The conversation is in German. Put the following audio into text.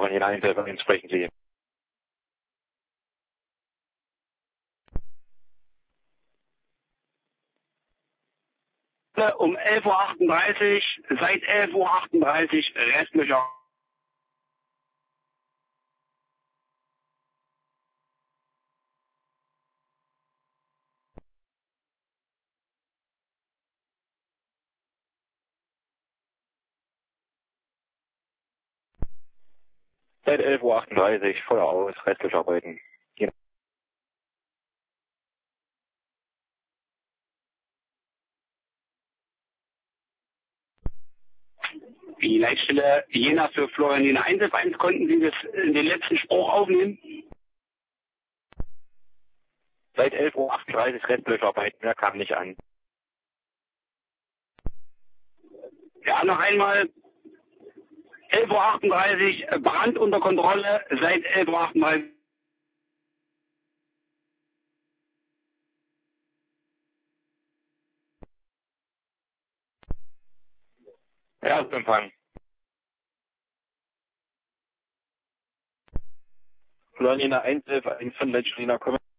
Florian Einzelf, wen sprechen Sie? Um 11:38 Uhr, seit 11:38 Uhr Restlöcher. Seit 11:38 Uhr, Feuer aus, Restlöscharbeiten. Die Leitstelle Jena für Florian Einzelf 1, konnten Sie das in den letzten Spruch aufnehmen? Seit 11:38 Uhr Restlöscharbeiten, mehr kam nicht an. Ja, noch einmal. 11:38 Uhr, Brand unter Kontrolle, seit 11:38 Uhr. Ja, ist Empfang. Florian Einzelf, ein von Leitstelle Jena,